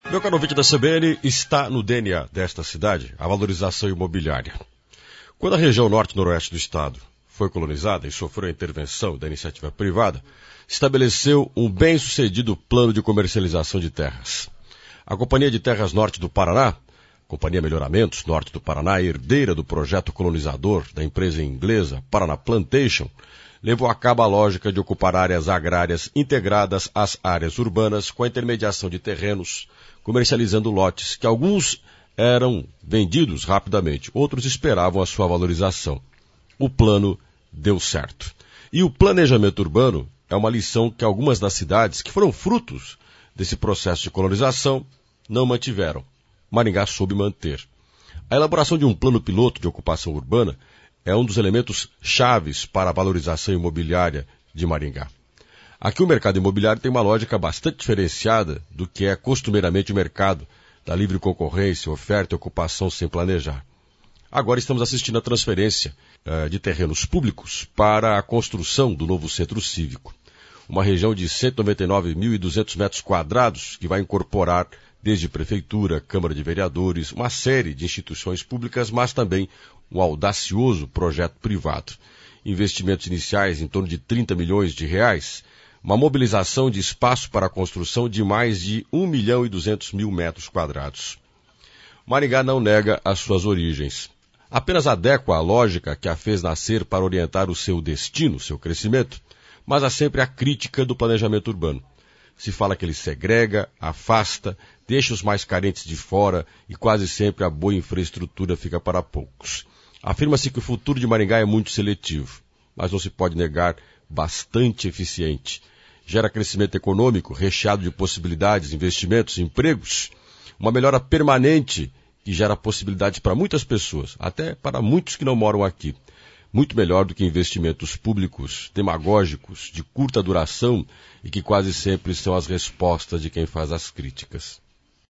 Meu caro ouvinte da CBN, está no DNA desta cidade a valorização imobiliária. Quando a região norte-noroeste do estado foi colonizada e sofreu a intervenção da iniciativa privada, estabeleceu um bem-sucedido plano de comercialização de terras. A Companhia de Terras Norte do Paraná, Companhia Melhoramentos Norte do Paraná, herdeira do projeto colonizador da empresa inglesa Paraná Plantation, levou a cabo a lógica de ocupar áreas agrárias integradas às áreas urbanas com a intermediação de terrenos, comercializando lotes que alguns eram vendidos rapidamente, outros esperavam a sua valorização. O plano deu certo. E o planejamento urbano é uma lição que algumas das cidades que foram frutos desse processo de colonização não mantiveram. Maringá soube manter. A elaboração de um plano piloto de ocupação urbana é um dos elementos chaves para a valorização imobiliária de Maringá. Aqui o mercado imobiliário tem uma lógica bastante diferenciada do que é costumeiramente o mercado da livre concorrência, oferta e ocupação sem planejar. Agora estamos assistindo à transferência de terrenos públicos para a construção do novo centro cívico. Uma região de 199.200 metros quadrados que vai incorporar desde prefeitura, Câmara de Vereadores, uma série de instituições públicas, mas também um audacioso projeto privado. Investimentos iniciais em torno de 30 milhões de reais, uma mobilização de espaço para a construção de mais de 1.200.000 metros quadrados. Maringá não nega as suas origens. Apenas adequa a lógica que a fez nascer para orientar o seu destino, seu crescimento, mas há sempre a crítica do planejamento urbano. Se fala que ele segrega, afasta, deixa os mais carentes de fora e quase sempre a boa infraestrutura fica para poucos. Afirma-se que o futuro de Maringá é muito seletivo, mas não se pode negar bastante eficiente. Gera crescimento econômico, recheado de possibilidades, investimentos, empregos, uma melhora permanente que gera possibilidades para muitas pessoas, até para muitos que não moram aqui. Muito melhor do que investimentos públicos, demagógicos, de curta duração e que quase sempre são as respostas de quem faz as críticas.